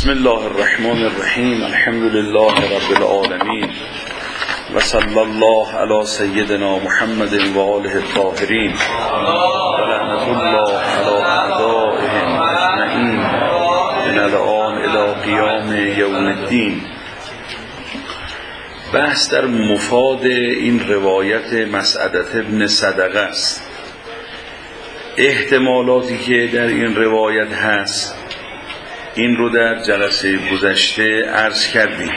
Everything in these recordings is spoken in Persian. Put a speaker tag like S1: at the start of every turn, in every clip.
S1: بسم الله الرحمن الرحیم. الحمد لله رب العالمین و صلی الله علی سیدنا محمد و آله الطاهرین و لعنت الله علی اعدائهم اجمعین من الآن الی قیام یوم الدین. بحث در مفاد این روایت مسعدة ابن صدقه است. احتمالاتی که در این روایت هست این رو در جلسه گذشته عرض کردیم.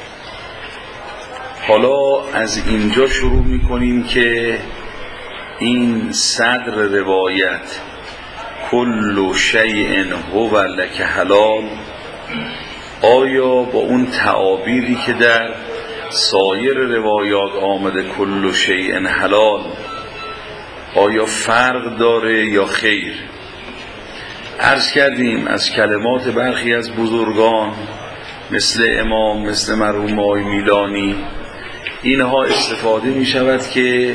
S1: حالا از اینجا شروع میکنیم که این صدر روایت کل شیء هو لک حلال آیا با اون تعابیری که در سایر روایات آمده کل شیء حلال آیا فرق داره یا خیر؟ عرض کردیم از کلمات برخی از بزرگان مثل امام، مثل مرحوم آقای میلانی، اینها استفاده می شود که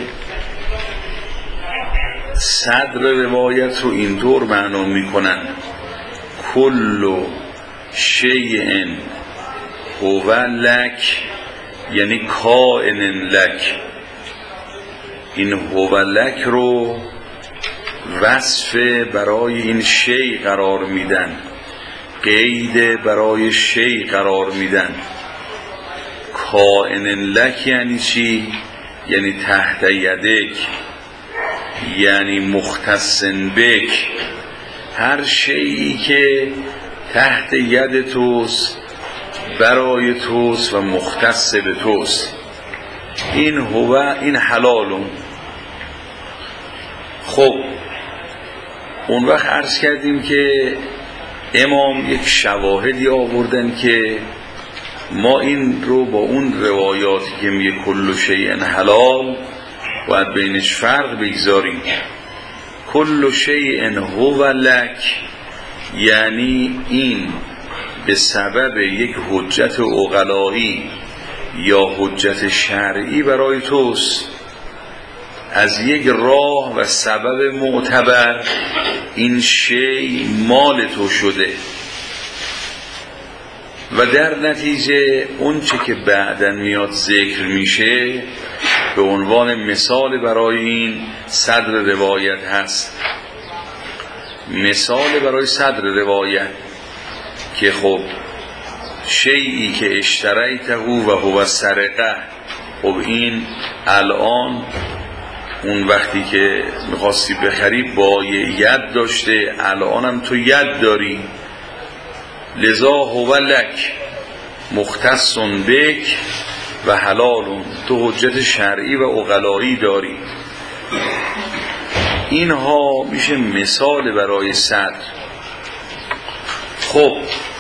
S1: صدر روایت رو اینطور معنا می کنن کل شیء هو لک، یعنی کائن لک. این هو لک رو وصف برای این شیء قرار میدن، قید برای شیء قرار میدن. کائن لک یعنی چی؟ یعنی تحت یدک، یعنی مختص بک. هر شیئی که تحت ید توست، برای توست و مختص به توست، این هو، این حلالون. خب اون وقت عرض کردیم که امام یک شواهدی آوردن که ما این رو با اون روایاتی که میگه کل شیء حلال باید بینش فرق بگذاریم. کل شیء هو لک یعنی این به سبب یک حجت عقلایی یا حجت شرعی برای توست، از یک راه و سبب معتبر این شی مال تو شده و در نتیجه اون چه که بعداً میاد ذکر میشه به عنوان مثال برای این صدر روایت هست. مثال برای صدر روایت که خب شیئی که اشتریته و هو سرقه، خب این الان اون وقتی که میخواستی بخری با ید داشته، الان هم تو ید داری، لذا هو لک مختص بک و حلال، تو حجت شرعی و عقلایی داری. اینها میشه مثال برای صدر. خب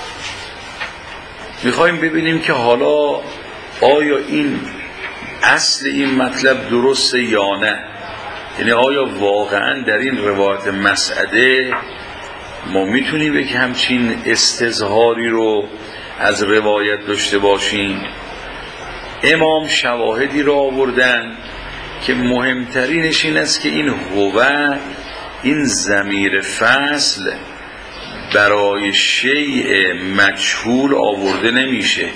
S1: میخوایم ببینیم که حالا آیا این اصل این مطلب درسته یا نه، یعنی آیا واقعا در این روایت مسعده ما میتونیم یک همچین استظهاری رو از روایت داشته باشیم؟ امام شواهدی رو آوردن که مهمترینش این است که این هو، این ضمیر فصل برای شیء مجهول آورده نمیشه.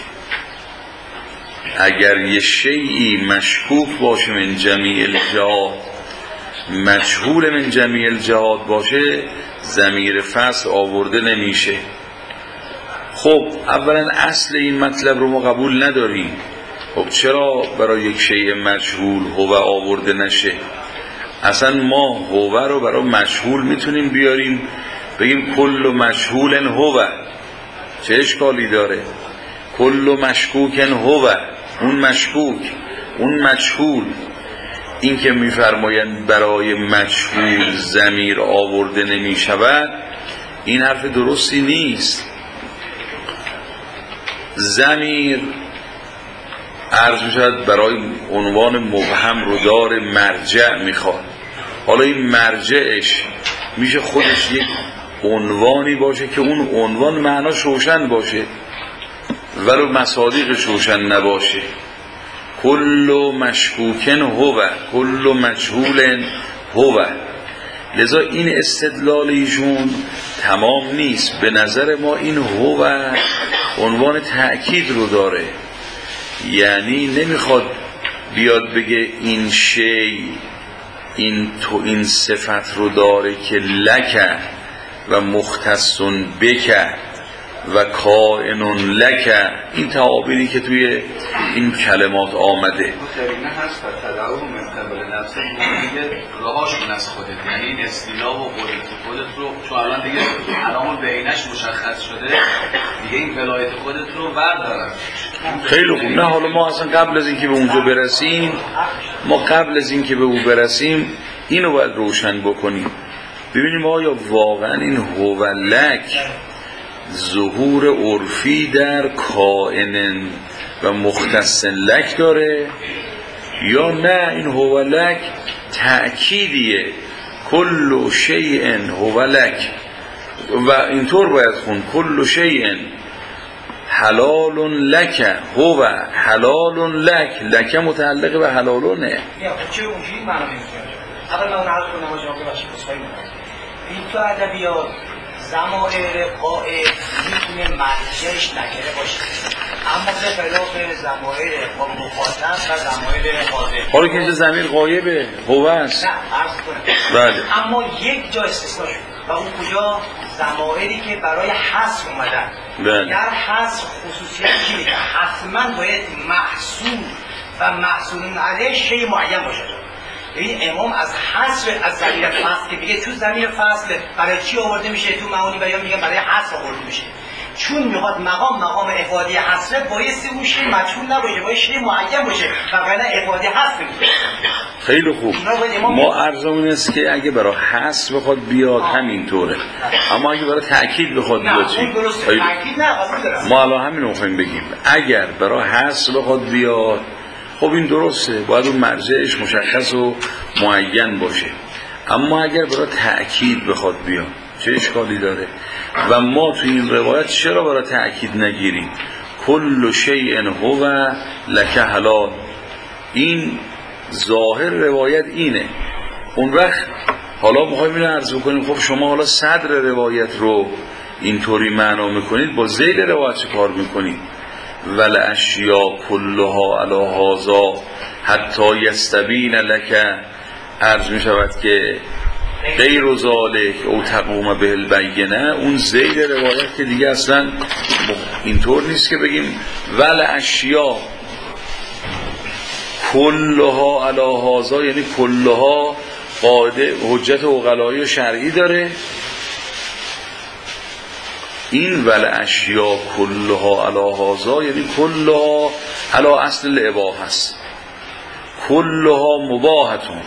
S1: اگر یه شیئی مشکوک باشه من جمیع الجهات، مجهول من جمیع الجهات باشه، ضمیر فصل آورده نمیشه. خب اولا اصل این مطلب رو ما قبول نداریم. خب چرا برای یک شیء مجهول هو آورده نشه؟ اصلا ما هو رو برای مجهول میتونیم بیاریم، بگیم کل مجهول هو، چه اشکالی داره؟ کل مشکوک هو، اون مشکوک، اون مجهول. این که میفرمایند برای مجهول ضمیر آورده نمی شود، این حرف درستی نیست. ضمیر عرض می شود برای عنوان مبهم رو داره، مرجع میخواد. حالا این مرجعش میشه خودش یک عنوانی باشه که اون عنوان معناش روشن باشه ولو مصادیقش روشن نباشه. کل مشکوکن هو، کل مجهول هو. لذا این استدلال ایشون تمام نیست. به نظر ما این هو عنوان تأکید رو داره، یعنی نمیخواد بیاد بگه این شی این صفت رو داره که لک و مختص بک و کائن لک، این تعابیری که توی این کلمات آمده.
S2: نه هست تدعو من قبل نفسه، دیگه راهاشون از خودت، یعنی این اصطلاح و خودت رو چون الان دیگه علامه بینش مشخص شده دیگه، این ولایت خودت رو بردارن.
S1: خیلی خوب. نه حالا ما اصلا قبل از اینکه به اونجا برسیم اینو باید روشن بکنیم، ببینیم آیا واقعا این هو لک ظهور عرفی در کائن و مختص لک داره یا نه این هو لک تأکیدیه، کل شیء هو لک. و اینطور باید خون کل شیء حلال لک هو حلال لک متعلق به حلالونه.
S3: چرا اونجوری معنا نمیشه؟ اول من عرض کنم آقا جان ببخشید اصلاحی می‌کنم. این تو ادبیات ضمائر قائد میتونه مرجعش نکره باشه، اما به خلاف ضمائر مخاطب و ضمائر حاضر.
S1: حالا که اینجا ضمیر غایبه هو است.
S3: نه عرض کنم. بله. اما یک جا استثنا شد و اون کجا؟ ضمائری که برای حذف اومدن.
S1: بله.
S3: در حذف خصوصیت چی میگه؟ حتما باید محصول و محصول علیه شی معین باشه. این امام از حذف از ضمیر فصل که میگه تو ضمیر فصل برای چی آورده میشه؟ تو معانی بیان میگن برای حذف آورده میشه، چون میخواد مقام افادی حذف بایستی اون شی مجهول نباشه، باید شی معین باشه وگرنه افادی حذف میشه.
S1: خیلی خوب. ما عرضمون است که اگه برای حذف بخواد بیاد همینطوره، اما اگه برای تأکید بخواد بیاد چی؟
S3: تأکید نه.
S1: ما الان همین رو می‌خوایم بگیم، اگر برای حذف بخواد بیاد خب این درسته، باید اون مرجعش مشخص و معین باشه، اما اگر برای تأکید بخواد بیاد چه اشکالی داره؟ و ما تو این روایت چرا برای تأکید نگیریم؟ کل شیء هو لک حلال، این ظاهر روایت اینه. اون وقت حالا میخوایم اینو عرض بکنیم خب شما حالا صدر روایت رو اینطوری معنا میکنید، با ذیل روایت چه کار میکنید؟ ول اشیا کلها علی هذا حتی یستبین لک، عرض می شود که غیر ذالک او تقوم به البینه، اون ذیل روایت که دیگه اصلا اینطور نیست که بگیم ول اشیا کلها علی هذا، یعنی کلها قاعده حجت عقلایی و شرعی داره. این ول اشیا کلها علی هذا یعنی کلها علی اصل الاباحه است، کلها مباحتون.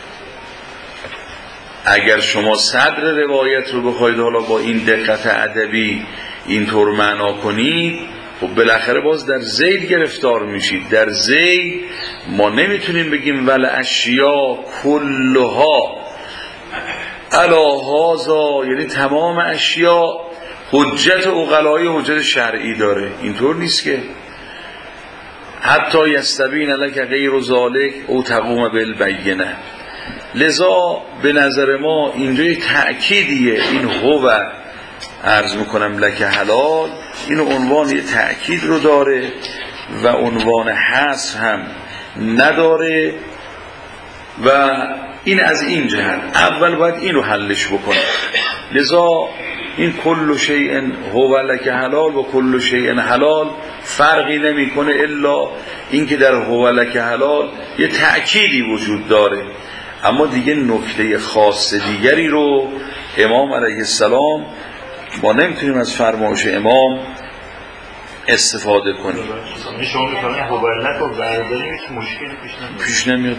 S1: اگر شما صدر روایت رو بخواید حالا با این دقت ادبی اینطور معنا کنید، خب بالاخره باز در ذیل گرفتار میشید. در ذیل ما نمیتونیم بگیم ول اشیا کلها علی هذا یعنی تمام اشیا حجت عقلایی حجت شرعی داره، اینطور نیست که حتی یستبین لک غیر ذالک او تقوم بالبینه. لذا به نظر ما اینجا یک تأکیدیه، این هو عرض میکنم لک حلال، این عنوان یک تأکید رو داره و عنوان حذف هم نداره. و این از این جهت اول باید اینو حلش بکنه. لذا این کل شیء هو لک حلال و کل شیء حلال فرقی نمیکنه الا اینکه در هو لک حلال یه تأکیدی وجود داره، اما دیگه نکته خاص دیگری رو امام علیه السلام ما نمیتونیم از فرمایش امام استفاده کنیم.
S4: شما می‌فرمایید هو لک و برداریم مشکلی
S1: پیش نمیاد.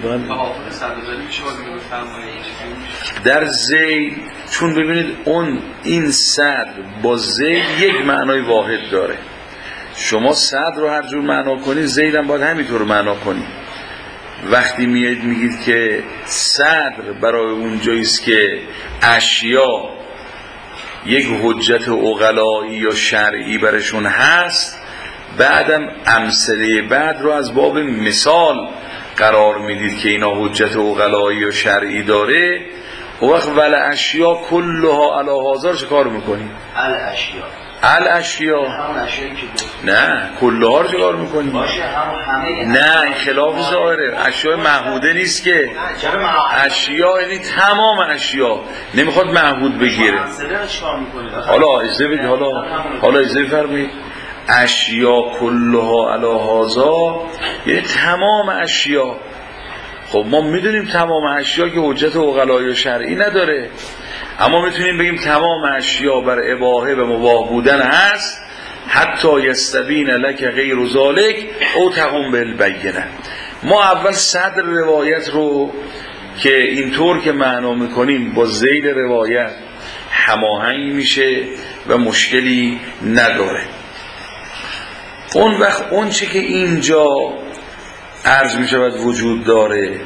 S1: در ذیل چون ببینید این صدر با ذیل یک معنای واحد داره، شما صدر رو هر جور معنا کنید ذیل هم باید همینطور معنا کنید. وقتی میگید که صدر برای اون جاییست که اشیا یک حجت عقلایی یا شرعی برشون هست، بعدم امثله بعد رو از باب مثال قرار میدید که اینا حجت عقلایی یا شرعی داره، اون وقت ول اشیا کلها علی هازار چه کار میکنی؟ الاشیا
S3: همون اشیایی که گفت
S1: نه کلها رو چه کار میکنی؟
S3: باشه همه
S1: نه این خلاف ظاهره. اشیاء معهوده نیست که اشیا یعنی تمام اشیا، نمیخواد معهود بگیره. حالا اجازه بدید، حالا اجازه فرمایید. اشیا کلها علی هازا یعنی تمام اشیا. خب ما میدونیم تمام اشیا که حجت عقلایی و شرعی نداره، اما میتونیم بگیم تمام اشیا بر اباحه و مباح بودن هست، حتی یستبین لک غیر ذالک او تقوم بالبینه. ما اول صدر روایت رو که اینطور که معنا میکنیم با ذیل روایت هماهنگ میشه و مشکلی نداره. اون وقت اون چه که اینجا عرض میشود وجود داره،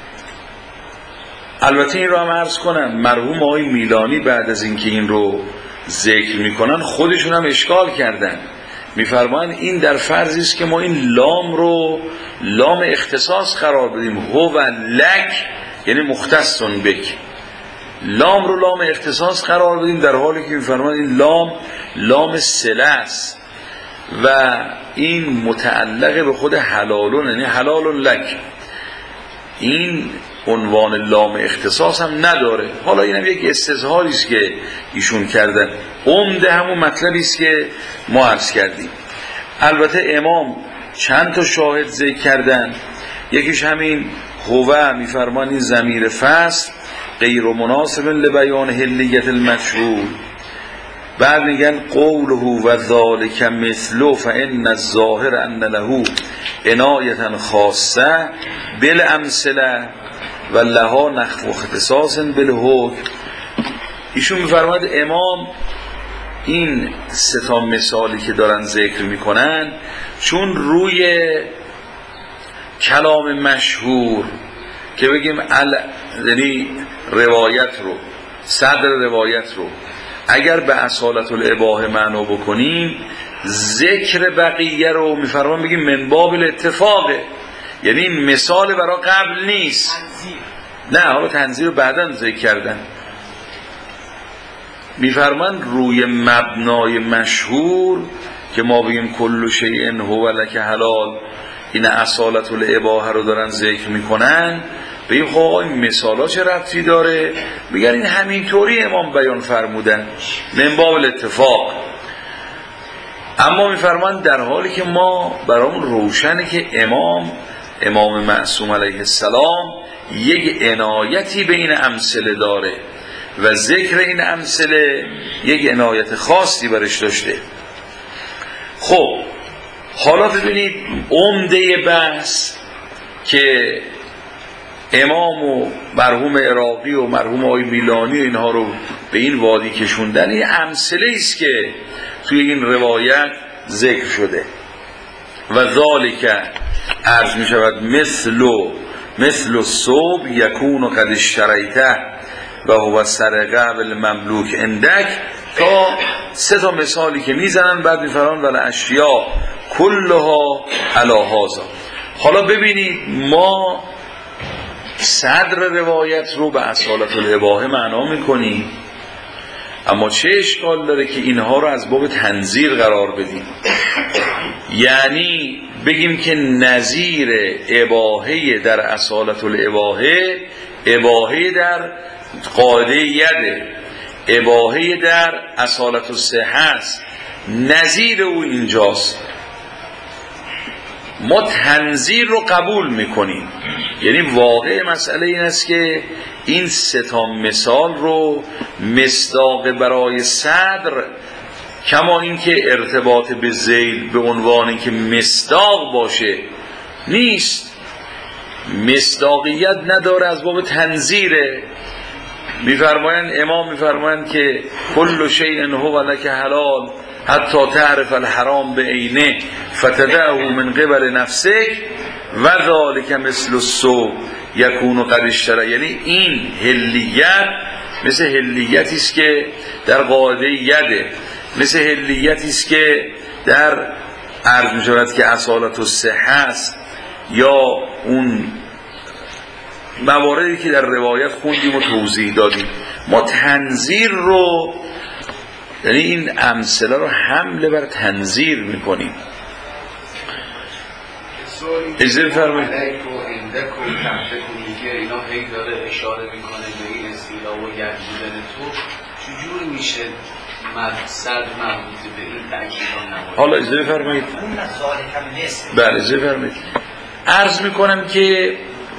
S1: البته این رو هم عرض کنم مرحوم آقای میلانی بعد از اینکه این رو ذکر میکنن خودشون هم اشکال کردن، میفرمایند این در فرضی است که ما این لام رو لام اختصاص قرار بدیم، هو و لک یعنی مختص بک، لام رو لام اختصاص قرار بدیم، در حالی که میفرمایند این لام صله است و این متعلق به خود حلالون، یعنی حلال لک. این عنوان لام اختصاص هم نداره. حالا این هم یک استظهاری است که ایشون کردن، عمده همون مطلبی است که ما عرض کردیم. البته امام چند تا شاهد ذکر کردن، یکیش همین هو، میفرمان این ضمیر فصل غیر مناسب لبیان حلیت المشهور. بعد میگن قوله و ذالک مثله فان الظاهر ان له عنایتا خاصه بالامثله و لها نخو اختصاص بالحکم. ایشون میفرماید امام این سه تا مثالی که دارن ذکر میکنن چون روی کلام مشهور که بگیم یعنی روایت رو، صدر روایت رو اگر به اصالت الاباحه معنا بکنیم، ذکر بقیه رو میفرمان بگیم من باب الاتفاقه، یعنی این مثال برای قبل نیست. نه حالا تنظیر رو بعداً ذکر کردن. میفرمان روی مبنای مشهور که ما بگیم کل شیء هو لک حلال، این اصالت الاباحه رو دارن ذکر میکنن، بگیم خب این مثالا چه ربطی داره؟ میگن این همینطوری امام بیان فرمودن من باب الاتفاق. اما میفرمان در حالی که ما برامون روشنه که امام معصوم علیه السلام یک عنایتی به این امثله داره و ذکر این امثله یک عنایت خاصی برش داشته. خب حالا ببینید عمده بحث که امام و مرحوم عراقی و مرحوم آقای میلانی اینها رو به این وادی کشوندن، این امثله است که توی این روایت ذکر شده. و ذالک عرض می شود مثل الصوب یکون قد اشتریته و هو سرقه بالمملوک اندک، تا سه تا مثالی که میزنن. بعد میفرمان ول اشیا کلها علی هذا. حالا ببینید ما صدر روایت رو به اصالت الاباحه معنا میکنیم، اما چه اشکال داره که اینها رو از باب تنظیر قرار بدیم، یعنی بگیم که نظیر اباحه در اصالت الاباحه، اباحه در قاعده یده، اباحه در اصالت الصحه است، نظیر او اینجاست. ما تنظیر رو قبول میکنیم، یعنی واقع مسئله این است که این سه تا مثال رو مصداق برای صدر، کما اینکه ارتباط به ذیل به عنوانی که مصداق باشه نیست، مصداقیت نداره، از باب تنظیره. میفرمایند امام میفرمایند که کل شیء هو لک حلال حتی تعرف الحرام بعینه فتدعه من قبل نفسک و ذالک مثل الصوب یکون قد اشتری. یعنی این حلیت مثل حلیتی است که در قاعده یده، مثل حلیتی است که در عرض می شود که اصالت الصحه است، یا اون مواردی که در روایت خوندیم و توضیح دادیم. ما تنظیر رو، یعنی این امثله رو حمله بر تنظیر میکنیم. اجازه بفرمایید.
S2: اینا هی داره اشاره میکنه به این استیلا و ید بودن تو، چجور میشه صد مربوط به این تأکیدان نماید؟
S1: حالا اجازه بفرمایید. بله اجازه بفرمایید. عرض میکنم که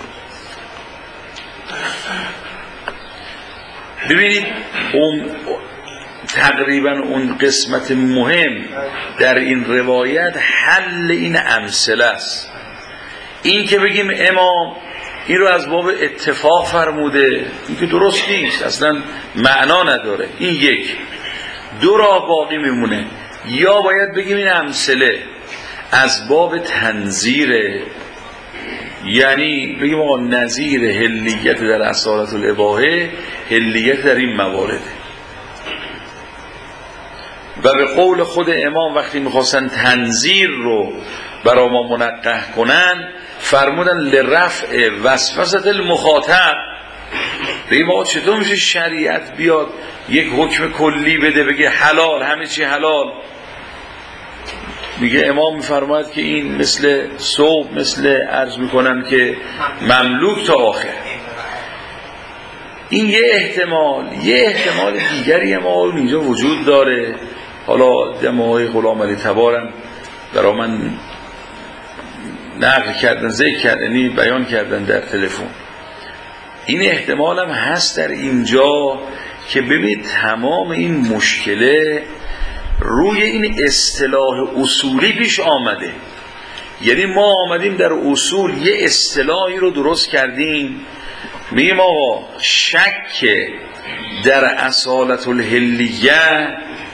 S1: ببینید اون تقریبا اون قسمت مهم در این روایت حل این امثله است. این که بگیم امام این رو از باب اتفاق فرموده، این که درست نیست، اصلا معنا نداره. این یک. دو راه باقی میمونه، یا باید بگیم این امثله از باب تنظیره، یعنی بگیم آقا نظیر حلیت در اصالت الاباحه حلیت در این موارده. و به قول خود امام وقتی میخواستن تنظیر رو برای ما منقح کنن فرمودن لرفع وسوسه المخاطب. بگیم آقا چطور میشه شریعت بیاد یک حکم کلی بده بگه حلال، همه چی حلال؟ میگه امام میفرماید که این مثل صوب، مثل عرض میکنم که مملوک تا آخر. این یه احتمال. یه احتمال دیگری ما اینجا وجود داره، حالا دماغی غلام علی تبارم برای من نقل کردن، ذکر کردن، یعنی بیان کردن در تلفن. این احتمال هم هست در اینجا که ببینید تمام این مشکله روی این اصطلاح اصولی پیش آمده. یعنی ما آمدیم در اصول یه اصطلاحی رو درست کردیم، میگیم آقا شک در اصالت الحلیه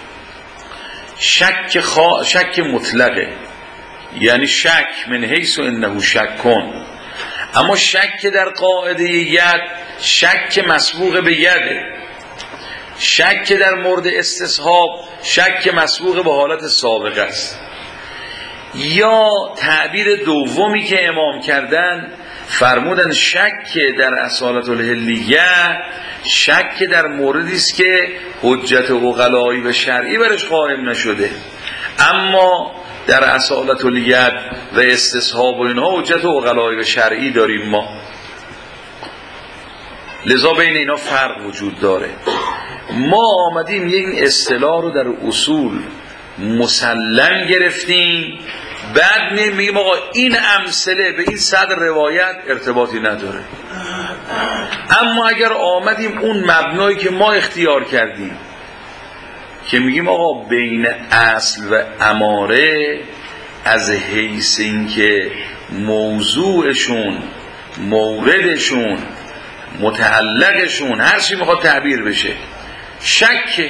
S1: شک مطلقه، یعنی شک من حیث انه شک کن، اما شک در قاعده ید شک مسبوق به یده، شک در مورد استصحاب شک مسبوق به حالت سابقه است. یا تعبیر دومی که امام کردن فرمودن شک در اصالت الحلیه شک در موردی است که حجت عقلایی و شرعی برش قائم نشده، اما در اصالت الید و استصحاب و اینها حجت عقلایی و شرعی داریم ما. لذا بین اینا فرق وجود داره. ما آمدیم این اصطلاح رو در اصول مسلم گرفتیم، بعد میگیم آقا این امثله به این صدر روایت ارتباطی نداره. اما اگر آمدیم اون مبنایی که ما اختیار کردیم که میگیم آقا بین اصل و اماره از حیث این که موضوعشون، موردشون، متعلقشون، هر چی میخواد تعبیر بشه، شک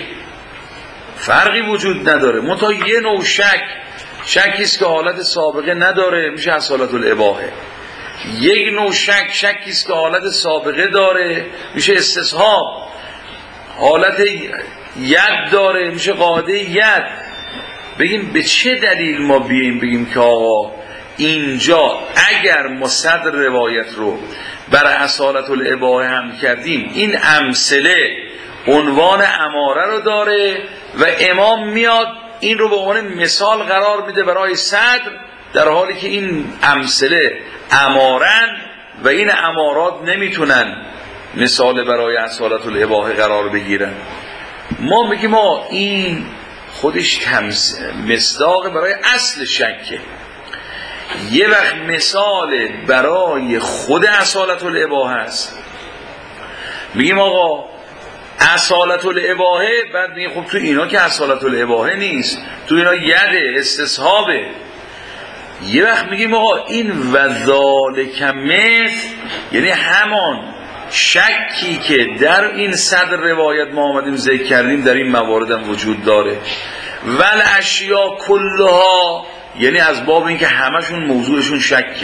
S1: فرقی وجود نداره. منتها یه نوع شکیست که حالت سابقه نداره، میشه اصالت الاباحه. یک نوع شکیست که حالت سابقه داره، میشه استصحاب. حالت ید داره، میشه قاعده ید. بگیم به چه دلیل ما بیاییم بگیم که آقا اینجا اگر ما صدر روایت رو برای اصالت الاباحه هم کردیم، این امثله عنوان اماره رو داره و امام میاد این رو به عنوان مثال قرار میده برای صدر، در حالی که این امثله امارن و این امارات نمیتونن مثال برای اصالت الاباحه قرار بگیرن. ما میگیم این خودش مصداق برای اصل شکه. یه وقت مثال برای خود اصالت الاباحه است، میگیم آقا اصالت الاباحه، بعد میگیم خب تو اینا که اصالت الاباحه نیست، تو اینا یده، استصحابه. یه وقت میگیم آقا این وذالک مثل، یعنی همان شکی که در این صدر روایت ما آمدیم ذکر کردیم در این موارد هم وجود داره. ول اشیا کلها، یعنی از باب این که همشون موضوعشون شکه.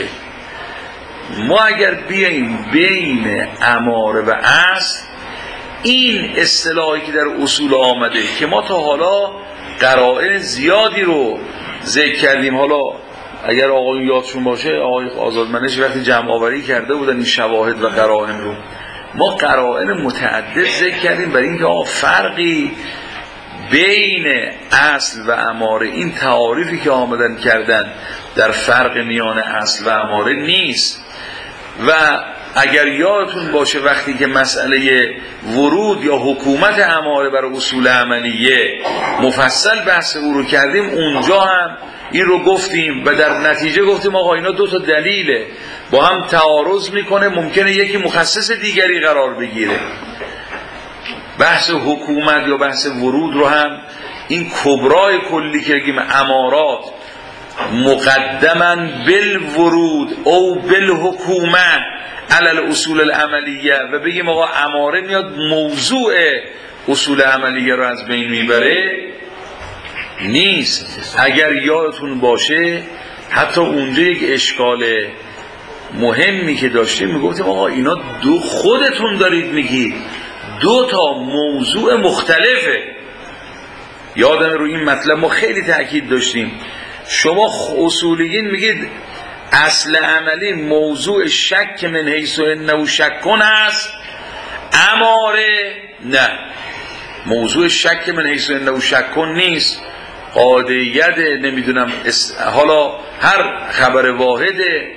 S1: ما اگر بیاییم بین اماره و اصل، این اصطلاحی که در اصول آمده که ما تا حالا قرائن زیادی رو ذکر کردیم، حالا اگر آقایون یادشون باشه آقای آزادمنش وقتی جمع آوری کرده بودن این شواهد و قرائن رو، ما قرائن متعدد ذکر کردیم برای اینکه آقا فرقی بین اصل و اماره، این تعاریفی که آمدن کردن در فرق میان اصل و اماره نیست. و اگر یادتون باشه وقتی که مسئله ورود یا حکومت اماره بر اصول عملیه مفصل بحث او رو کردیم، اونجا هم این رو گفتیم و در نتیجه گفتیم آقا اینا دو تا دلیله با هم تعارض میکنه، ممکنه یکی مخصص دیگری قرار بگیره. بحث حکومت یا بحث ورود رو هم این کبرای کلی که بگیم امارات مقدما بالورود او بالحکومت علی الاصول العملیه و بگیم آقا اماره میاد موضوع اصول عملیه رو از بین میبره، نیست. اگر یادتون باشه حتی اونجا یک اشکال مهمی که داشتیم میگفتیم آقا اینا دو خودتون دارید میگید دو تا موضوع مختلفه. یادم رو این مطلب ما خیلی تأکید داشتیم. شما اصولیین میگید اصل عملی موضوع شک من حیث انه شکن است، اماره نه، موضوع شک من حیث انه شکن نیست، قاطعیت نمیدونم حالا هر خبر واحده.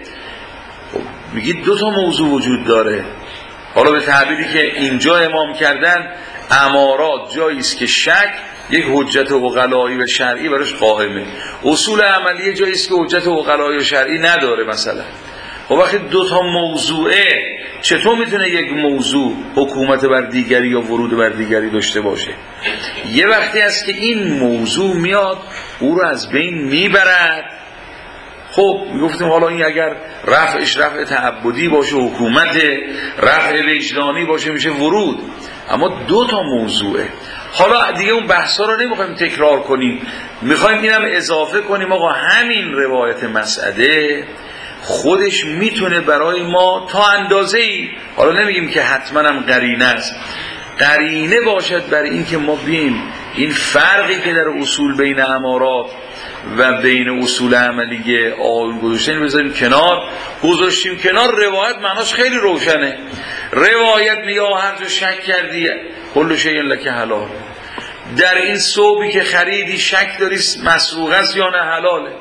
S1: میگید دو تا موضوع وجود داره. حالا به تعبیری که اینجا امام کردن امارات جایی است که شک یک حجت عقلایی و شرعی براش قائمه، اصول عملیه جایی است که حجت عقلایی و شرعی نداره مثلا. و وقتی دو تا موضوعه چطور میتونه یک موضوع حکومت بر دیگری یا ورود بر دیگری داشته باشه؟ یه وقتی است که این موضوع میاد او رو از بین میبرد. خب میگفتیم حالا این اگر رفعش رفع تعبدی باشه حکومت، رفع وجدانی باشه میشه ورود. اما دو تا موضوعه. حالا دیگه اون بحثا رو نمیخوایم تکرار کنیم، میخوایم اینم اضافه کنیم آقا همین روایت مسعده خودش میتونه برای ما تا اندازه‌ای، حالا نمیگیم که حتما هم قرینه است، قرینه باشد برای این که ما بیم این فرقی که در اصول بین امارات و بین اصول عملیه آیون گذاشتن بذاریم کنار. گذاشتیم کنار، روایت معناش خیلی روشنه. روایت میگه هر جا شک کردی کل شیء لک حلال، در این ثوبی که خریدی شک داری مسروق است یا نه حلاله،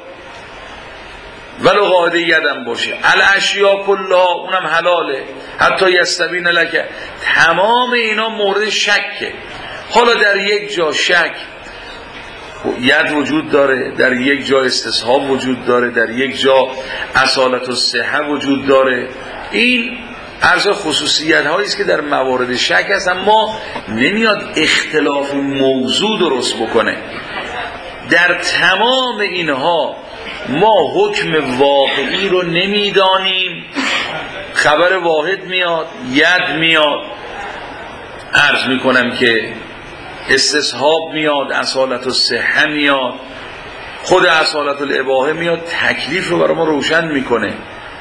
S1: ولو قاعده یدم باشه، الاشیا کلها اونم حلاله حتی یستبین لک. تمام اینا مورد شکه. حالا در یک جا شک ید وجود داره، در یک جا استصحاب وجود داره، در یک جا اصالت الصحه وجود داره. این عرض خصوصیت هایی است که در موارد شک هست، اما نمیاد اختلاف موضوع درست بکنه. در تمام اینها ما حکم واقعی رو نمیدانیم. خبر واحد میاد، ید میاد، عرض میکنم که استصحاب میاد، اصالت الصحه میاد، خود اصالت الاباحه میاد، تکلیف رو برای ما روشن میکنه،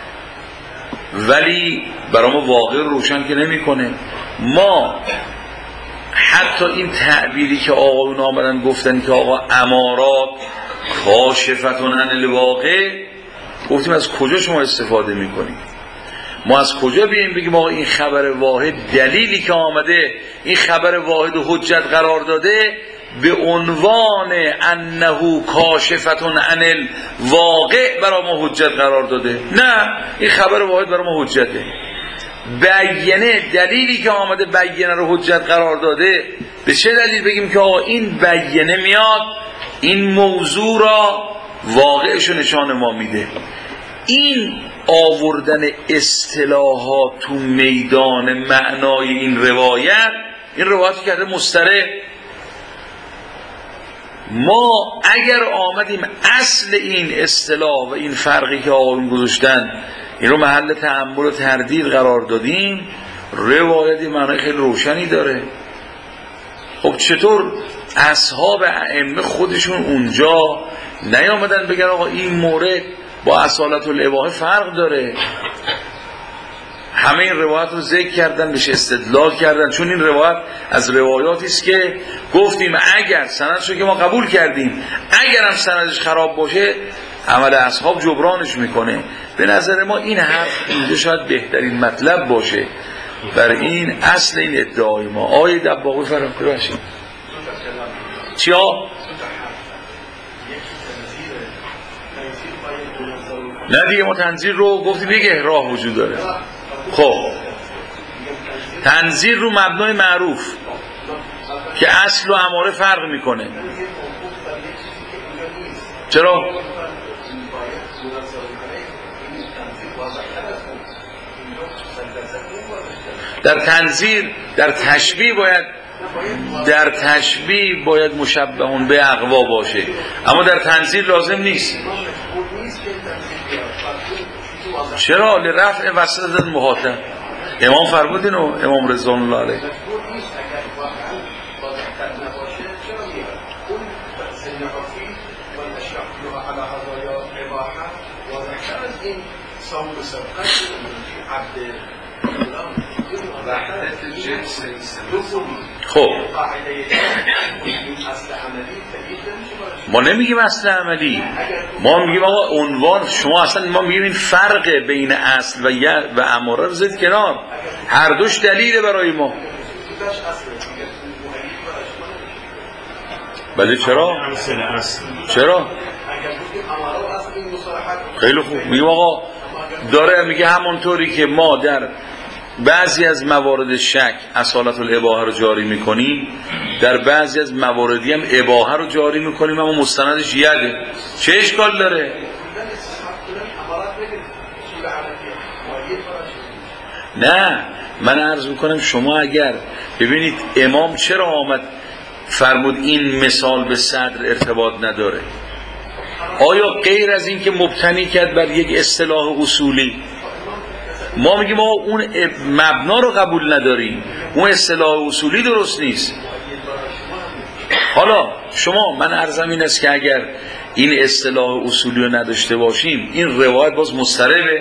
S1: ولی برای ما واقع روشن که نمیکنه. ما حتی این تعبیری که آقایون آمدن گفتن که آقا امارات کاشفتون عن الواقع، گفتیم از کجا شما استفاده میکنیم؟ ما از کجا بیاییم بگیم آقا این خبر واحد دلیلی که آمده این خبر واحد حجت قرار داده به عنوان انه کاشفتون عن الواقع برای ما حجت قرار داده؟ نه، این خبر واحد برای ما حجته. بیانه دلیلی که آمده بیانه رو حجت قرار داده، به چه دلیل بگیم که آقا این بیانه میاد این موضوع را واقعش نشان ما میده؟ این آوردن اصطلاحات تو میدان معنای این روایت کرده مسترح. ما اگر آمدیم اصل این اصطلاح و این فرقی که آقایون گذاشتن این رو محل تأمل و تردید قرار دادیم، روایتی معنای خیلی روشنی داره. خب چطور اصحاب ائمه خودشون اونجا نیامدن بگن آقا این مورد با اصالت الاباحه فرق داره؟ همه این روایت رو ذکر کردن، بهش استدلال کردن، چون این روایت از روایاتی است که گفتیم اگر سندش رو که ما قبول کردیم اگر هم سندش خراب باشه عمل اصحاب جبرانش میکنه. به نظر ما این حرف اینجا شاید بهترین مطلب باشه بر این اصل این ادعای ما. آیه دباغی فرام کنه باشید چیا؟ نه دیگه ما تنزیل رو گفتیم دیگه راه وجود داره. خب تنزیل رو مبنای معروف که اصل و اماره فرق میکنه. چرا؟ در تنزیل در تشبیه باید مشبهون به اقوا باشه، اما در تنزیل لازم نیست. چرا؟ لرفع وسط المخاطب. امام فرمودین و امام رضوان الله علیه خب ما نمیگیم اصل عملی، ما میگیم آقا عنوان شما اصلا ما میگیم این فرق بین اصل و اماره رو زد کنار، هر دوش دلیله برای ما. بله چرا؟ چرا؟ خیلی خوب میگیم آقا داره میگه همونطوری که ما در بعضی از موارد شک اصالت الاباحه رو جاری میکنیم در بعضی از مواردی هم اباحه رو جاری میکنیم، اما مستندش یده. چه اشکال داره؟ نه من عرض میکنم شما اگر ببینید امام چرا آمد فرمود این مثال به صدر ارتباط نداره؟ آیا غیر از این که مبتنی کرد بر یک اصطلاح اصولی؟ ما میگیم ما اون مبنا رو قبول نداریم، اون اصطلاح اصولی درست نیست. حالا شما من عرضم این است که اگر این اصطلاح اصولی رو نداشته باشیم این روایت باز مضطربه؟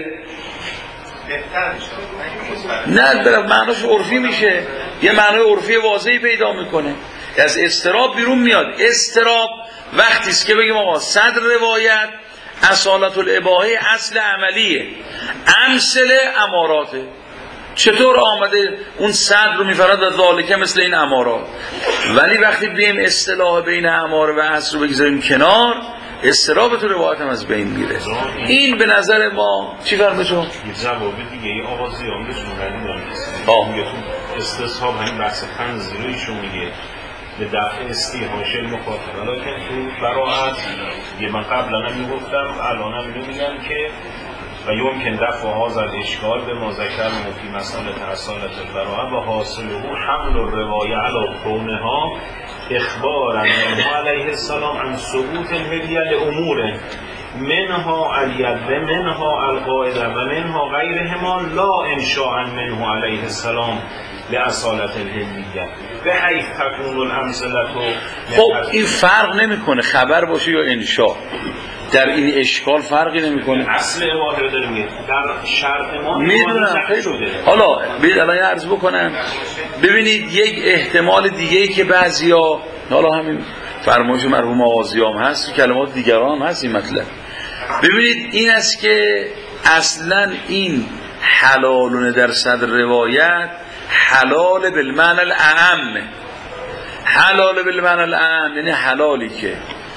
S1: نه در معناش عرفی میشه، یه معنای عرفی واضحی پیدا میکنه، از اضطراب بیرون میاد. اضطراب وقتی است که بگیم آقا صدر روایت اصالت الاباحه اصل عملیه، امثله اماراته. چطور آمده اون صدر رو میفرد و ذالکه مثل این امارات، ولی وقتی بیم اصطلاح بین اماره و اصل رو بگذاریم کنار اضطراب تو روایت هم از بین میره. این به نظر ما چی فرمه چون؟
S4: یه جوابی دیگه ای آغازی هم بهشون ردی میگه تو استصحاب همین بحث تنزیل رو ایشون میگه به دفع استیحاش المخاطب، ولی که تو براعت یه من قبلا هم میگفتم الان هم میگم که و یمکن دفع هذا اشکال به ما ذکرنا فی مسئله اصالت البراءه و حاصله حمل الروایه علی کونها اخبارا منه علیه السلام عن ثبوت الهدیه لامور منها الید منها القاعده و منها غیرهما لا انشاء منه علیه السلام لأصالت الهدیه به حیث تکون الامثله.
S1: خب این فرق نمیکنه خبر باشه یا انشاء، در این اشکال فرقی نمیکنه.
S4: اصل اباحه رو داریم در شرط ما
S1: میدونم خیلی. حالا بید الان عرض بکنم ببینید یک احتمال دیگه ای که بعضیا حالا همین فرمایش مرحوم آغازیام هست کلمات دیگران هست این مطلب، ببینید این است که اصلا این حلالونه در صدر روایت حلال بالمعنی الاعم. حلال بالمعنی الاعم یعنی حلالی که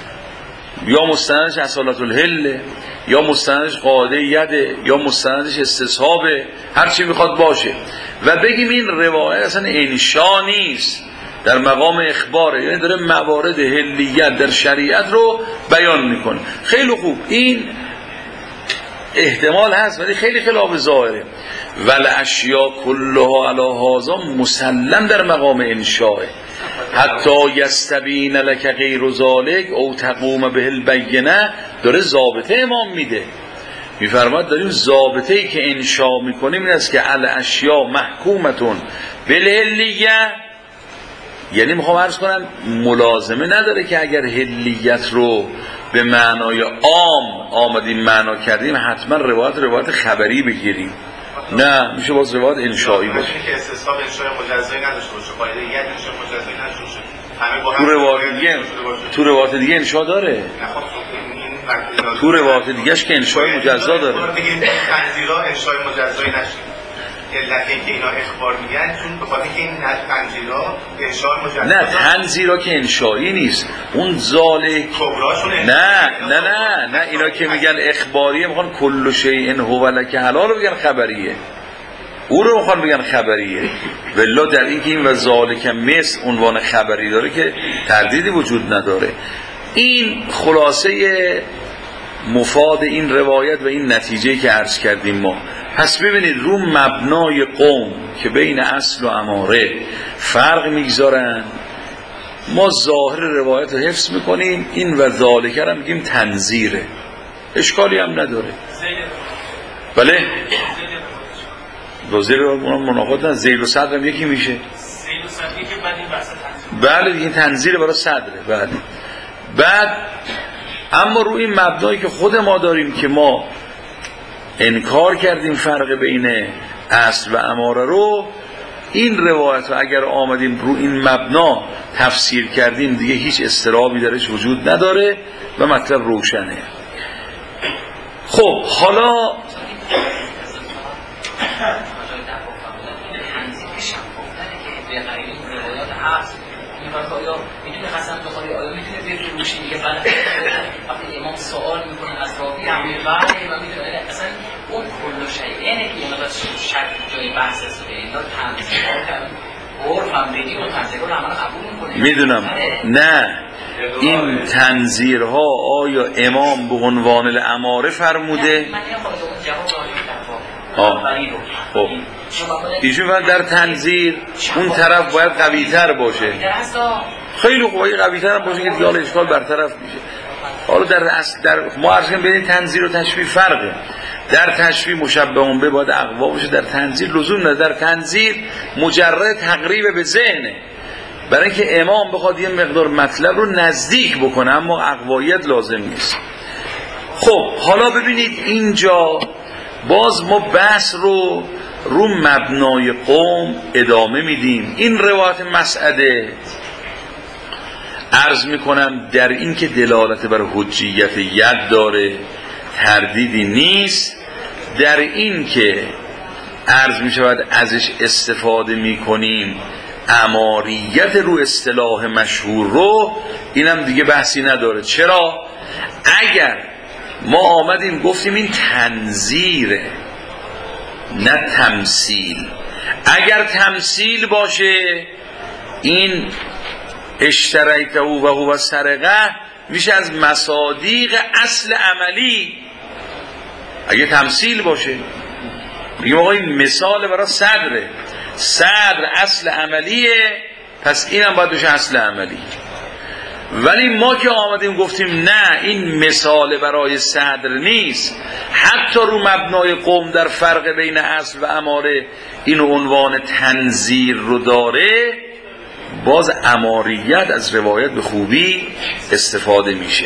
S1: یا مستندش اصالت الحل یا مستندش قاعده یده یا مستندش استصحابه، هر چی میخواد باشه، و بگیم این روایت اصلا انشا نیست در مقام اخباره، یعنی داره موارد حلیت در شریعت رو بیان میکنه. خیلی خوب این احتمال هست ولی خیلی خلاف ظاهره. ول اشیا کلها علی هذا مسلم در مقام انشاء حتی یستبین لک غیر ذالک او تقوم به البینه. داره ضابطه امام میده، میفرماد داریم ضابطه ای که انشاء میکنیم این است که الاشیا محکومتون بالحلیه، یعنی میخوام عرض کنم ملازمه نداره که اگر حلیت رو به معنای عام آمدیم معنا کردیم حتما روایت خبری بگیریم. نه میشه باز روایت انشایی باشه
S5: که استصحاب انشای مجزایی نداشته باشه، قاعده ید انشای مجزایی نداشته باشه.
S1: تو روایت دیگه انشا داره. تو روایت دیگهش که انشای مجزا داره.
S5: بگیم تنزیرها انشای مجزایی نشه. علت اینکه اینا اخبار میگن چون به خاطر اینکه این تنزیرها انشای مجزا.
S1: نه تنزیرها که انشایی نیست. اون ذالک نه اینا که میگن اخباریه میخوان کل شیء هو لک حلال رو بگن خبریه. او رو میخوان بگن خبریه. والله در این که این و ذالک مثل عنوان خبری داره که تردیدی وجود نداره. این خلاصه مفاد این روایت و این نتیجه که عرض کردیم ما. پس ببینید رو مبنای قوم که بین اصل و اماره فرق میگذارن، ما ظاهر روایت رو حفظ میکنیم، این و ذالک رو میگیم تنزیره، اشکالی هم نداره. بله زیر مناقض نه، زیل و صدر هم یکی میشه.
S6: زیل و صدر که بعد این بحث تنزیر.
S1: بله این تنزیر برای صدره. بله بعد اما روی این مبنایی که خود ما داریم که ما انکار کردیم فرق بین اصل و اماره رو، این روایت رو اگر آمدیم رو این مبنا تفسیر کردیم دیگه هیچ اضطرابی درش وجود نداره و مطلب روشنه. خب حالا
S7: میتونه حسن بخاری آیا میتونه بفروشی دیگه بعد وقتی امام سوال میکنه از راوی هم میبره و میدونه اصلا اون کل شیء اینه که اینا داشت شک جای بحث است که اینا تنزیل کردن عرف هم بدی و تنزیل رو همه قبول میکنه.
S1: میدونم نه این تنزیرها آیا امام به عنوان الاماره فرموده؟
S7: من جواب
S1: خب ایشون در تنزیر اون طرف باید قوی تر باشه، خیلی قوی قوی تر باشه که دیگه اشکال برطرف میشه. حالا در ما عرض کنیم بین تنزیر و تشبیه فرقه. در تشبیه مشبه به باید اقوا باشه، در تنزیر لزوم نداره. در تنزیر مجرد تقریب به ذهنه، برای اینکه امام بخواد یه مقدار مطلب رو نزدیک بکنه اما اقوایت لازم نیست. خب حالا ببینید اینجا باز ما بحث رو مبنای قوم ادامه میدیم. این روایت مسعده عرض میکنم در این که دلالت بر حجیت ید داره تردیدی نیست، در این که عرض میشود ازش استفاده میکنیم اماریت رو اصطلاح مشهور رو، اینم دیگه بحثی نداره. چرا؟ اگر ما آمدیم گفتیم این تنزیره نه تمثیل، اگر تمثیل باشه این اشتریته و هو سرقه میشه از مصادیق اصل عملی. اگه تمثیل باشه میگیم آقا این مثال برای صدره، صدر اصل عملیه پس اینم باید بشه اصل عملی. ولی ما که آمدیم گفتیم نه این مثال برای صدر نیست، حتی رو مبنای قوم در فرق بین اصل و اماره این عنوان تنزیر رو داره، باز اماریت از روایت به خوبی استفاده میشه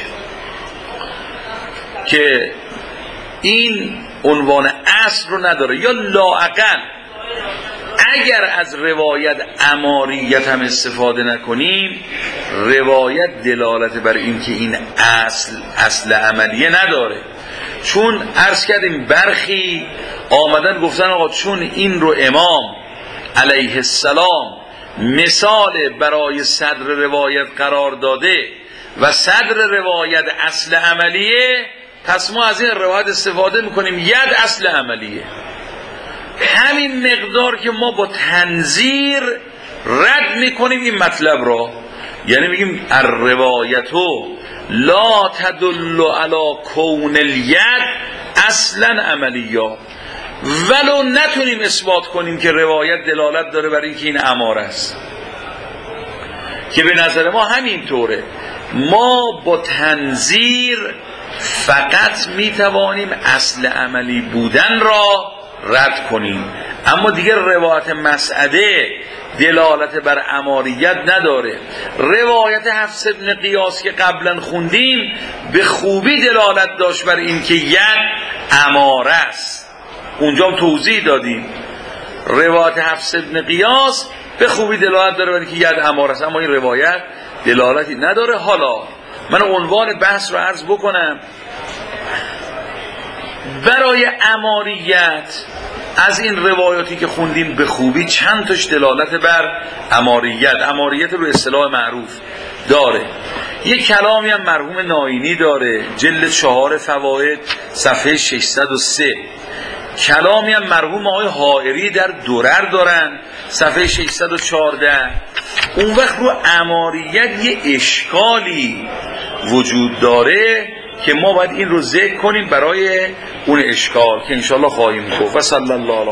S1: که این عنوان اصل رو نداره. یا لااقل اگر از روایت اماریت هم استفاده نکنیم، روایت دلالت بر این که این اصل عملیه نداره. چون عرض کردیم برخی آمدن گفتن آقا چون این رو امام علیه السلام مثال برای صدر روایت قرار داده و صدر روایت اصل عملیه، پس ما از این روایت استفاده میکنیم ید اصل عملیه. همین مقدار که ما با تنزیر رد میکنیم این مطلب را، یعنی میگیم الروایتو لا تدل علی کون الید اصلا عملیه، ولو نتونیم اثبات کنیم که روایت دلالت داره برای اینکه این اماره است، که به نظر ما همینطوره. ما با تنزیر فقط میتوانیم اصل عملی بودن را رد کنیم، اما دیگه روایت مسعده دلالت بر اماریت نداره. روایت حفص ابن قیاس که قبلا خوندیم به خوبی دلالت داشت بر این که ید اماره است، اونجا هم توضیح دادیم روایت حفص بن قیاس به خوبی دلالت داره برای که ید اماره است، اما این روایت دلالتی نداره. حالا من عنوان بحث رو عرض بکنم. برای اماریت از این روایاتی که خوندیم به خوبی چند تاش دلالت بر اماریت رو اصطلاح معروف داره. یک کلامی هم مرحوم ناینی داره، جلد 4 فواید صفحه 603. کلامی هم مرحوم آقای حائری در درر دارن صفحه 614. اون وقت رو اماریت یه اشکالی وجود داره که ما باید این رو ذکر کنیم برای اون اشکال که انشاءالله خواهیم گفت. و صلی الله علیه